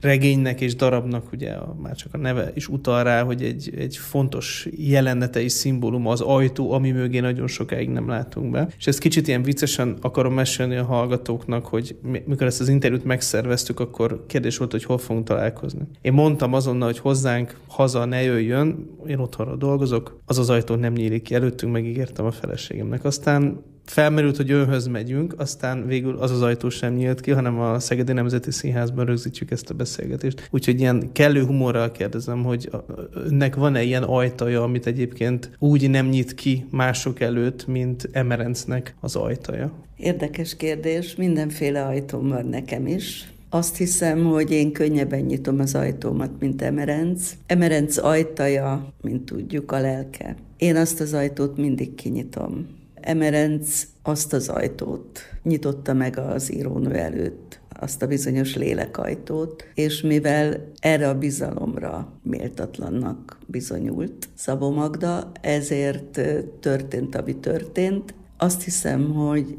regénynek és darabnak ugye már csak a neve is utal rá, hogy egy fontos jelenete és szimbólum az ajtó, ami mögé nagyon sokáig nem látunk be. És ezt kicsit ilyen viccesen akarom mesélni a hallgatóknak, hogy mikor ezt az interjút megszerveztük, akkor kérdés volt, hogy hol fogunk találkozni. Én mondtam azonnal, hogy hozzánk haza ne jöjjön, én otthonra dolgozok, az az ajtó nem nyílik ki előttünk, megígértem a feleségemnek. Aztán felmerült, hogy önhöz megyünk, aztán végül az ajtó sem nyílt ki, hanem a Szegedi Nemzeti Színházban rögzítjük ezt a beszélgetést. Úgyhogy ilyen kellő humorral kérdezem, hogy önnek van-e ilyen ajtaja, amit egyébként úgy nem nyit ki mások előtt, mint Emerencnek az ajtaja? Érdekes kérdés, mindenféle ajtóm van nekem is. Azt hiszem, hogy én könnyebben nyitom az ajtómat, mint Emerenc. Emerenc ajtaja, mint tudjuk, a lelke. Én azt az ajtót mindig kinyitom. Emerenc azt az ajtót nyitotta meg az írónő előtt, azt a bizonyos lélekajtót, és mivel erre a bizalomra méltatlannak bizonyult Szabó Magda, ezért történt, ami történt. Azt hiszem, hogy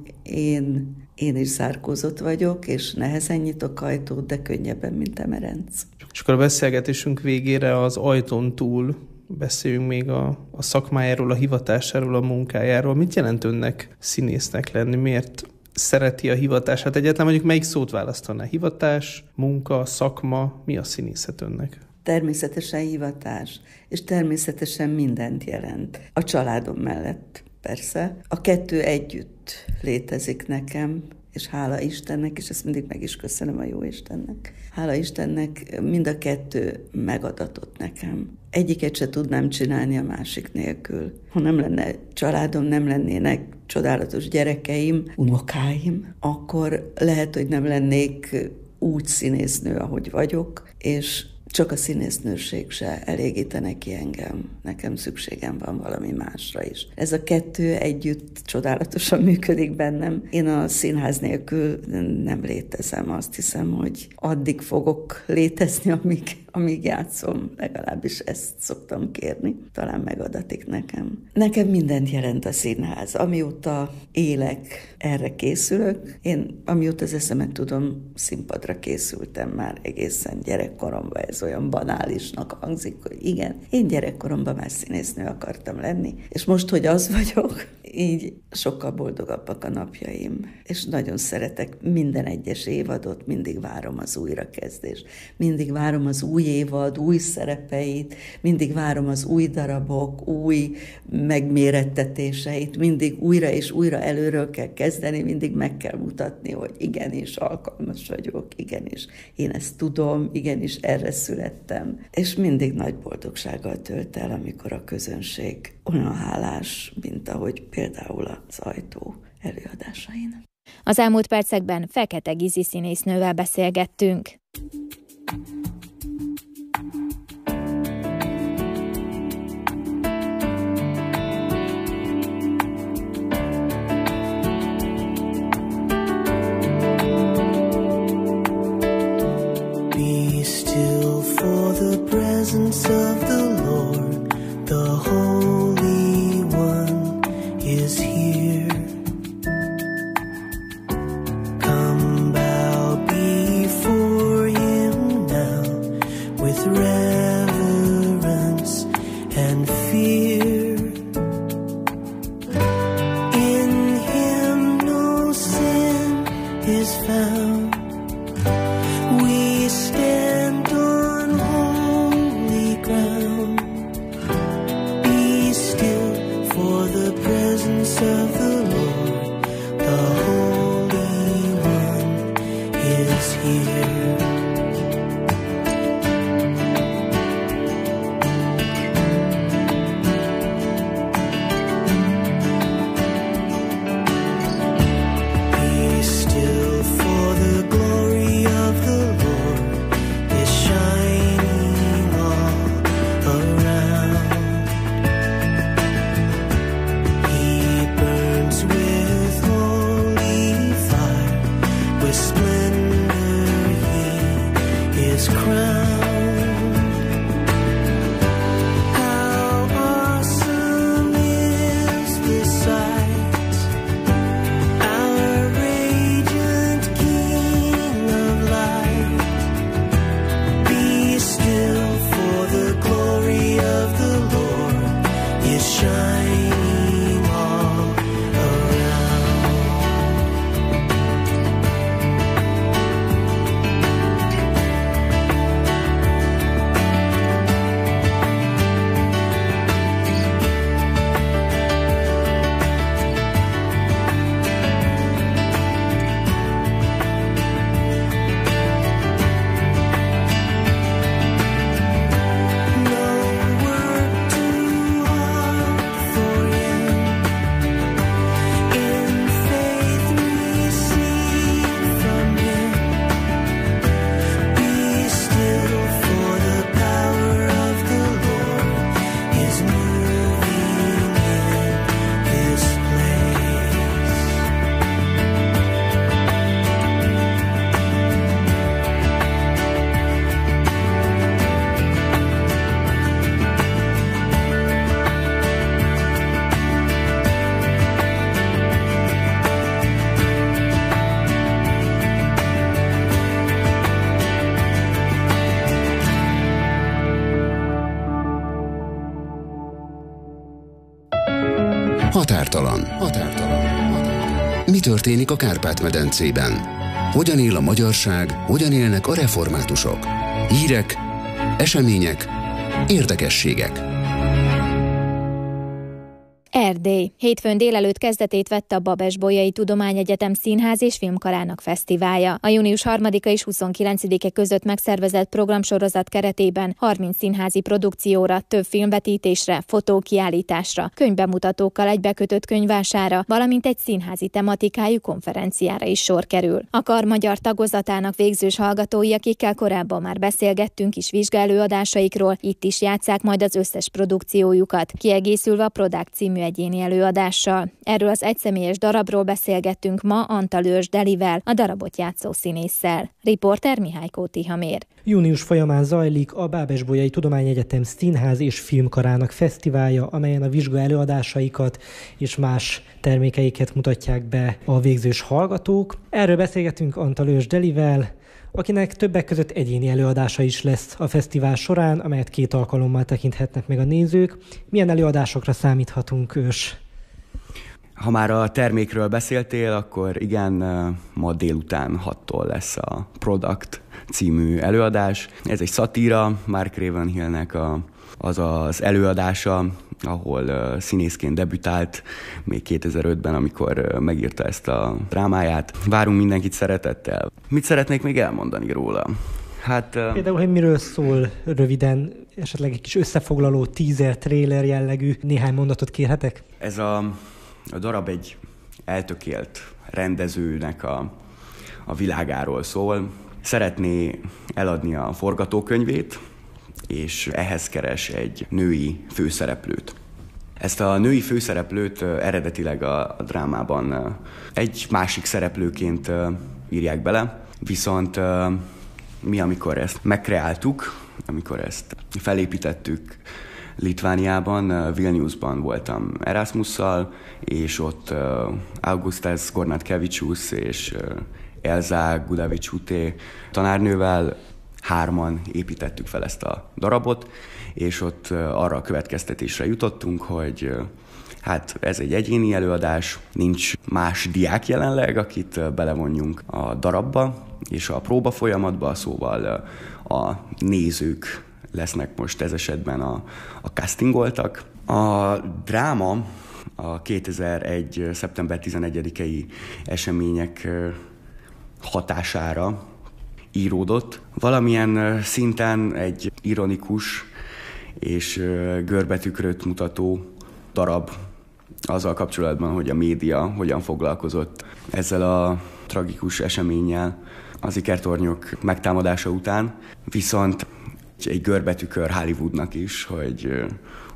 én is zárkózott vagyok, és nehezen nyitok ajtót, de könnyebben, mint Emerenc. És akkor a beszélgetésünk végére az ajtón túl beszéljünk még a szakmájáról, a hivatásáról, a munkájáról. Mit jelent önnek színésznek lenni? Miért szereti a hivatását? Egyáltalán mondjuk melyik szót választaná? Hivatás, munka, szakma? Mi a színészet önnek? Természetesen hivatás, és természetesen mindent jelent. A családom mellett persze. A kettő együtt létezik nekem, és hála Istennek, és ezt mindig meg is köszönöm a jó Istennek. Hála Istennek mind a kettő megadatott nekem. Egyiket se tudnám csinálni a másik nélkül. Ha nem lenne családom, nem lennének csodálatos gyerekeim, unokáim, akkor lehet, hogy nem lennék úgy színésznő, ahogy vagyok, és csak a színésznőség se elégítene ki engem. Nekem szükségem van valami másra is. Ez a kettő együtt csodálatosan működik bennem. Én a színház nélkül nem létezem. Azt hiszem, hogy addig fogok létezni, amíg játszom. Legalábbis ezt szoktam kérni. Talán megadatik nekem. Nekem mindent jelent a színház. Amióta élek, erre készülök. Én, amióta az eszemet tudom, színpadra készültem már egészen gyerekkoromban. Ez olyan banálisnak hangzik, hogy igen, én gyerekkoromban már színésznő akartam lenni. És most, hogy az vagyok, így sokkal boldogabbak a napjaim. És nagyon szeretek minden egyes évadot, mindig várom az újrakezdést. Mindig várom az új évad, új szerepeit, mindig várom az új darabok, új megmérettetéseit, mindig újra és újra előről kell kezdeni, mindig meg kell mutatni, hogy igenis alkalmas vagyok, igenis én ezt tudom, igenis erre születtem. És mindig nagy boldogsággal tölt el, amikor a közönség olyan hálás, mint ahogy például az ajtó előadásain. Az elmúlt percekben Fekete Gizi színésznővel beszélgettünk. Be still for the presence of the Lord, the Holy One is here. Come bow before Him now with reverence and fear. In Him no sin is found. We stand on holy ground. Be still for the presence of the Lord. The Holy One is here. Be still for the glory of the Lord is shining all around. He burns with holy fire, with splendor He is crowned. How awesome is the sight! Our radiant King of light Határtalan. Mi történik a Kárpát-medencében? Hogyan él a magyarság, hogyan élnek a reformátusok? Hírek, események, érdekességek. Erdély. Hétfőn délelőtt kezdetét vette a Babes-Bolyai Tudományegyetem Színház és Filmkarának fesztiválja. A június 3-a és 29-e között megszervezett programsorozat keretében 30 színházi produkcióra, több filmvetítésre, fotókiállításra, könyvbemutatókkal egybekötött könyvvására, valamint egy színházi tematikájú konferenciára is sor kerül. A Kar magyar tagozatának végzős hallgatói, akikkel korábban már beszélgettünk is vizsgaelőadásaikról, itt is játsszák majd az összes produkciójukat, kiegészülve a Prodák című egyéni előadással. Erről az egyszemélyes darabról beszélgettünk ma Antal Őrs Delivel, a darabot játszó színésszel. Riporter Mihály Kótihamér. Június folyamán zajlik a Babes-Bolyai Tudományegyetem Színház és Filmkarának fesztiválja, amelyen a vizsga előadásaikat és más termékeiket mutatják be a végzős hallgatók. Erről beszélgetünk Antal Őrs Delivel, akinek többek között egyéni előadása is lesz a fesztivál során, amelyet 2 alkalommal tekinthetnek meg a nézők. Milyen előadásokra számíthatunk, Őrs? Ha már a termékről beszéltél, akkor igen, ma délután 6-tól lesz a Product című előadás. Ez egy szatíra, Mark Ravenhillnek az előadása, ahol színészként debütált még 2005-ben, amikor megírta ezt a drámáját. Várunk mindenkit szeretettel. Mit szeretnék még elmondani róla? Például, hogy miről szól röviden, esetleg egy kis összefoglaló, teaser, trailer jellegű néhány mondatot kérhetek? Ez a darab egy eltökélt rendezőnek a világáról szól. Szeretné eladni a forgatókönyvét, és ehhez keres egy női főszereplőt. Ezt a női főszereplőt eredetileg a drámában egy másik szereplőként írják bele, viszont mi, amikor ezt megkreáltuk, amikor ezt felépítettük Litvániában, Vilniusban voltam Erasmusszal, és ott Augustas Gornatkevičius és Elza Gudavičiūtė tanárnővel 3-an építettük fel ezt a darabot, és ott arra a következtetésre jutottunk, hogy ez egy egyéni előadás, nincs más diák jelenleg, akit belevonjunk a darabba és a próba folyamatba, szóval a nézők lesznek most ez esetben a castingoltak. A dráma a 2001. szeptember 11-i események hatására íródott. Valamilyen szinten egy ironikus és görbetükröt mutató darab azzal kapcsolatban, hogy a média hogyan foglalkozott ezzel a tragikus eseménnyel az ikertornyok megtámadása után, viszont egy görbetükör Hollywoodnak is, hogy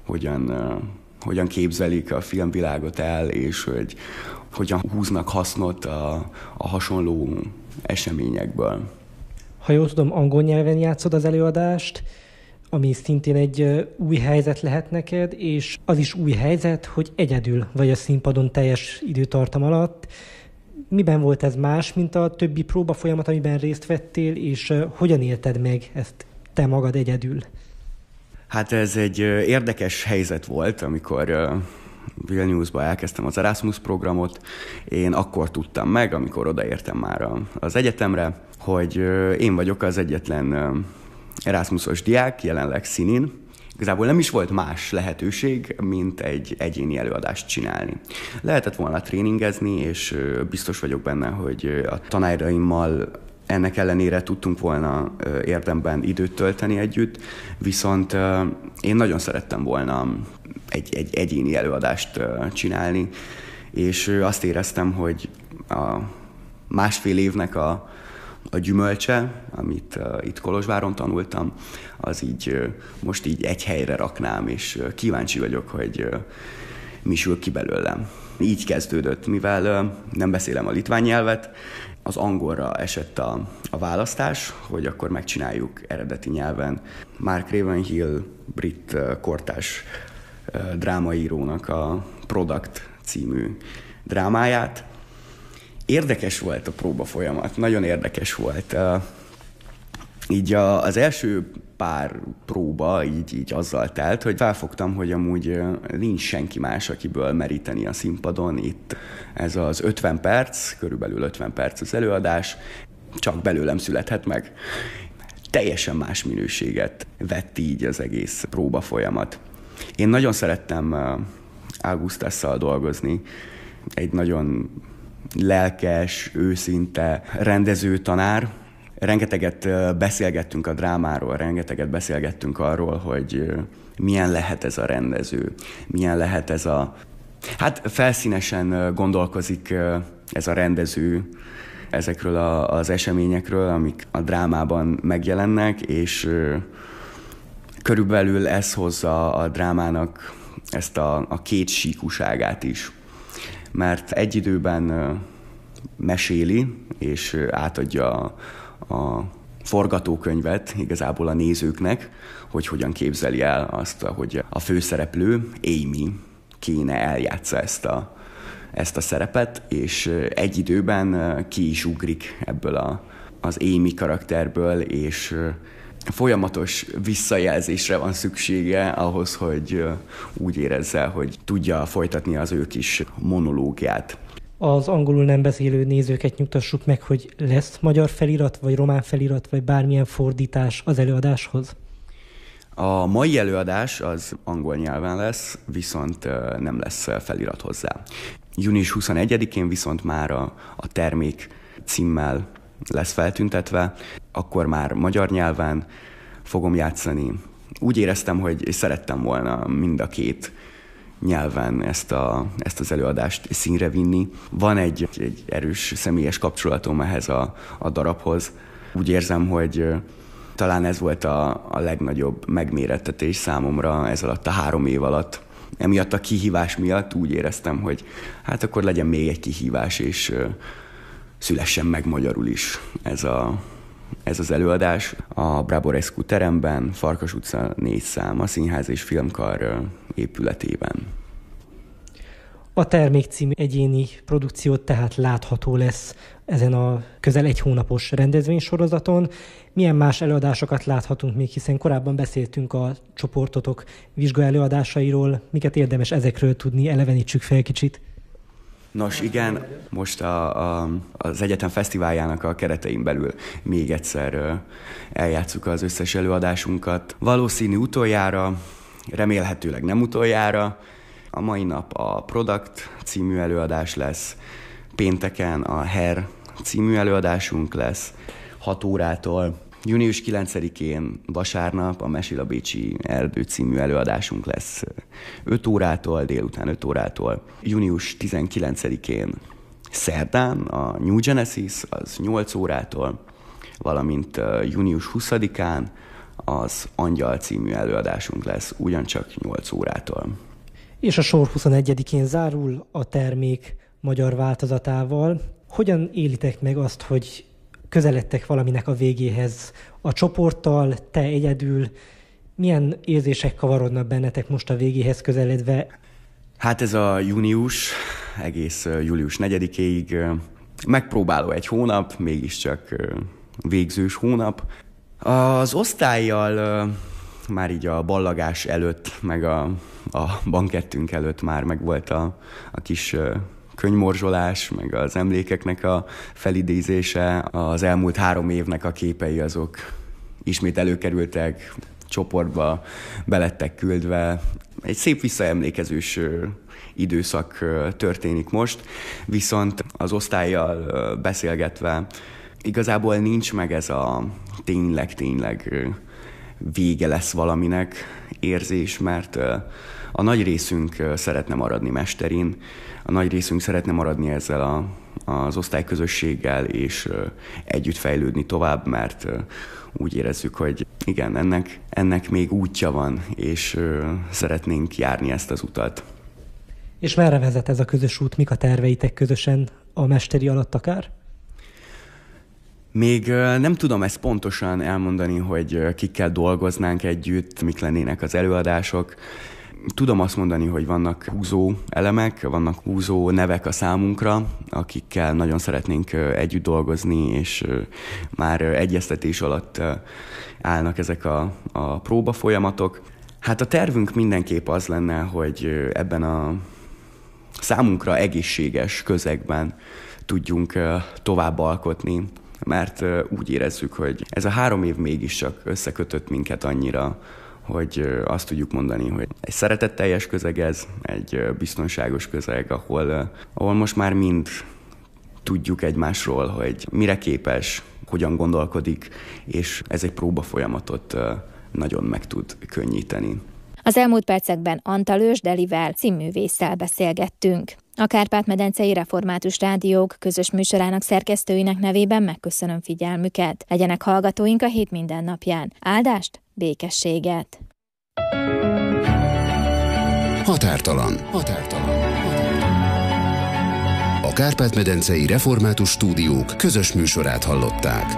hogyan képzelik a filmvilágot el, és hogy hogyan húznak hasznot a hasonló eseményekből. Ha jól tudom, angol nyelven játszod az előadást, ami szintén egy új helyzet lehet neked, és az is új helyzet, hogy egyedül vagy a színpadon teljes időtartam alatt. Miben volt ez más, mint a többi próbafolyamat, amiben részt vettél, és hogyan élted meg ezt te magad egyedül? Ez egy érdekes helyzet volt, amikor Vilniusba elkezdtem az Erasmus programot. Én akkor tudtam meg, amikor odaértem már az egyetemre, hogy én vagyok az egyetlen Erasmusos diák, jelenleg színin. Igazából nem is volt más lehetőség, mint egy egyéni előadást csinálni. Lehetett volna tréningezni, és biztos vagyok benne, hogy a tanáraimmal ennek ellenére tudtunk volna érdemben időt tölteni együtt, viszont én nagyon szerettem volna egy egyéni előadást csinálni, és azt éreztem, hogy a másfél évnek a gyümölcse, amit itt Kolozsváron tanultam, az így most így egy helyre raknám, és kíváncsi vagyok, hogy mi sül ki belőlem. Így kezdődött, mivel nem beszélem a litván nyelvet, az angolra esett a választás, hogy akkor megcsináljuk eredeti nyelven. Mark Ravenhill, brit kortárs drámaírónak a Product című drámáját. Érdekes volt a próba folyamat, nagyon érdekes volt. Így az első pár próba így azzal telt, hogy felfogtam, hogy amúgy nincs senki más, akiből meríteni a színpadon. Itt ez az 50 perc, körülbelül 50 perc az előadás, csak belőlem születhet meg. Teljesen más minőséget vett így az egész próba folyamat. Én nagyon szerettem Augustasszal dolgozni, egy nagyon lelkes, őszinte rendező tanár. Rengeteget beszélgettünk a drámáról, rengeteget beszélgettünk arról, hogy milyen lehet ez a rendező, milyen lehet ez a... Hát felszínesen gondolkozik ez a rendező ezekről az eseményekről, amik a drámában megjelennek, és körülbelül ez hozza a drámának ezt a kétsíkúságát is. Mert egy időben meséli, és átadja a forgatókönyvet igazából a nézőknek, hogy hogyan képzeli el azt, hogy a főszereplő, Amy, kéne eljátsza ezt a szerepet, és egy időben ki is ugrik ebből az Amy karakterből, és folyamatos visszajelzésre van szüksége ahhoz, hogy úgy érezze, hogy tudja folytatni az ő kis monológiát. Az angolul nem beszélő nézőket nyugtassuk meg, hogy lesz magyar felirat, vagy román felirat, vagy bármilyen fordítás az előadáshoz? A mai előadás az angol nyelven lesz, viszont nem lesz felirat hozzá. Június 21-én viszont már a termék címmel lesz feltüntetve, akkor már magyar nyelven fogom játszani. Úgy éreztem, hogy szerettem volna mind a két nyelven ezt az előadást színre vinni. Van egy erős személyes kapcsolatom ehhez a darabhoz. Úgy érzem, hogy talán ez volt a legnagyobb megmérettetés számomra ez alatt a 3 év alatt. Emiatt a kihívás miatt úgy éreztem, hogy hát akkor legyen még egy kihívás, és szülessen meg magyarul is ez az előadás. A Braborescu teremben, Farkas utca 4 szám, a Színház és Filmkar épületében. A Termék című egyéni produkció tehát látható lesz ezen a közel 1 hónapos rendezvénysorozaton. Milyen más előadásokat láthatunk még, hiszen korábban beszéltünk a csoportotok vizsgaelőadásairól, miket érdemes ezekről tudni, elevenítsük fel kicsit. Nos igen, most az egyetem fesztiváljának a keretein belül még egyszer eljátsszuk az összes előadásunkat. Valószínű utoljára, remélhetőleg nem utoljára. A mai nap a Product című előadás lesz, pénteken a Hair című előadásunk lesz 6 órától. Június 9-én vasárnap a Mesél a Bécsi Erdő című előadásunk lesz 5 órától, délután 5 órától. Június 19-én szerdán a New Genesis az 8 órától, valamint június 20-án az Angyal című előadásunk lesz ugyancsak 8 órától. És a sor 21-én zárul a Termék magyar változatával. Hogyan élitek meg azt, hogy közeledtek valaminek a végéhez a csoporttal, te egyedül? Milyen érzések kavarodnak bennetek most a végéhez közeledve? Hát ez a június, egész július 4-éig megpróbáló 1 hónap, mégiscsak végzős hónap. Az osztályjal már így a ballagás előtt, meg a bankettünk előtt már megvolt a kis könyvmorzsolás, meg az emlékeknek a felidézése. Az elmúlt 3 évnek a képei azok ismét előkerültek, csoportba belettek küldve. Egy szép visszaemlékezős időszak történik most, viszont az osztállyal beszélgetve igazából nincs meg ez a tényleg vége lesz valaminek érzés, mert a nagy részünk szeretne maradni Mesterin, a nagy részünk szeretne maradni ezzel az osztályközösséggel, és együtt fejlődni tovább, mert úgy érezzük, hogy igen, ennek még útja van, és szeretnénk járni ezt az utat. És merre vezet ez a közös út? Mik a terveitek közösen a Mesteri alatt akár? Még nem tudom ezt pontosan elmondani, hogy kikkel dolgoznánk együtt, mik lennének az előadások. tudom azt mondani, hogy vannak húzó elemek, vannak húzó nevek a számunkra, akikkel nagyon szeretnénk együtt dolgozni, és már egyeztetés alatt állnak ezek a próba folyamatok. Hát a tervünk mindenképp az lenne, hogy ebben a számunkra egészséges közegben tudjunk tovább alkotni, mert úgy érezzük, hogy ez a 3 év mégiscsak összekötött minket annyira, hogy azt tudjuk mondani, hogy egy szeretetteljes közeg ez, egy biztonságos közeg, ahol most már mind tudjuk egymásról, hogy mire képes, hogyan gondolkodik, és ez egy próbafolyamatot nagyon meg tud könnyíteni. Az elmúlt percekben Antal Ősdelivel, színművésszel beszélgettünk. A Kárpát-medencei Református Rádiók közös műsorának szerkesztőinek nevében megköszönöm figyelmüket. Legyenek hallgatóink a hét minden napján. Áldást, békességet! Határtalan. A Kárpát-medencei Református Stúdiók közös műsorát hallották.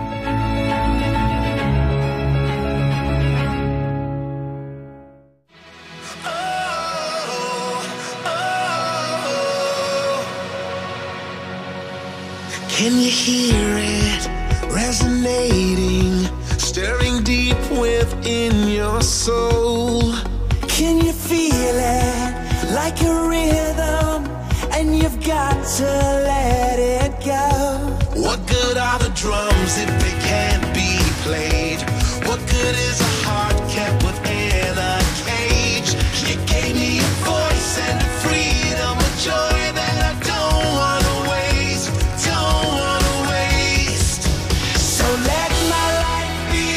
Can you hear it resonating, stirring deep within your soul? Can you feel it like a rhythm, and you've got to let it go? What good are the drums if they can't be played? What good is a heart kept within a cage? You gave me a voice and freedom, a joy that I don't want to waste, don't want to waste. So let my life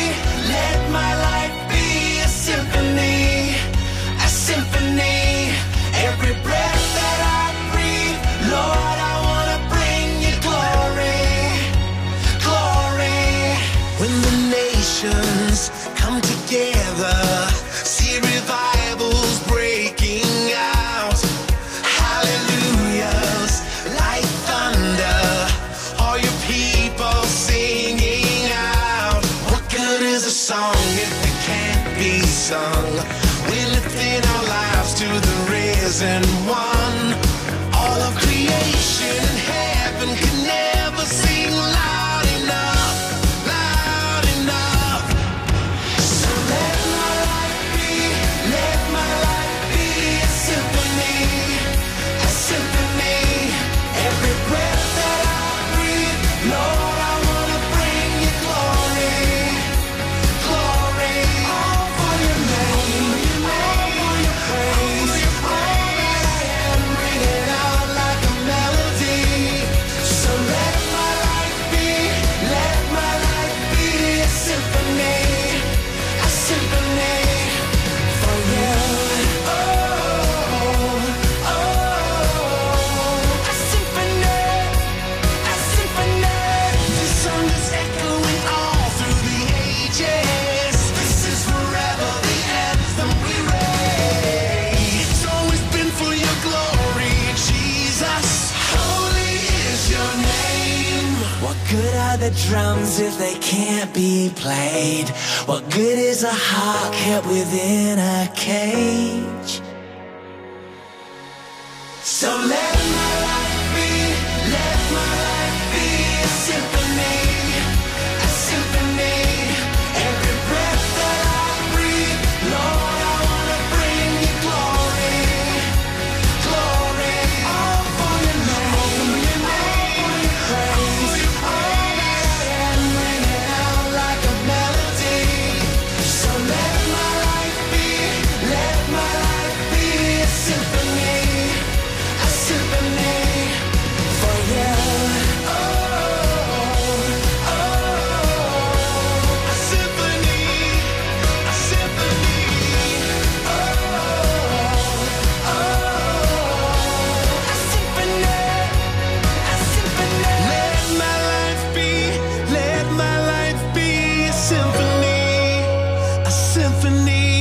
be a symphony, a symphony. Every breath that I breathe, Lord, I want to bring you glory, glory. When the nations come together, see revivals breaking out, hallelujahs like thunder, all your people singing out. What good is a song if it can't be sung? We're lifting our lives to the risen one. All of creation and heaven can never sing loud enough, loud enough. So let my life be a symphony, a symphony. Every breath that I breathe, Lord, I want to bring you glory, glory. All for your name, all for your praise. All that I am, bring it out like a melody. So let my life be a symphony, a symphony for you. Oh, a symphony, a symphony. This song is echoing all through the ages. This is forever the anthem we raise. It's always been for your glory, Jesus. Holy is your name. What good are the drums if they can't be played? What good is a heart kept within a cage? So let my life be a symphony, a symphony. Every breath that I breathe, Lord, I want to bring you glory, glory. All for your name, all for your praise. All that I am, bring it out like a melody. So let my life be a symphony, a symphony for you. A symphony, a symphony. A symphony, a symphony. Let my life be a symphony, a symphony.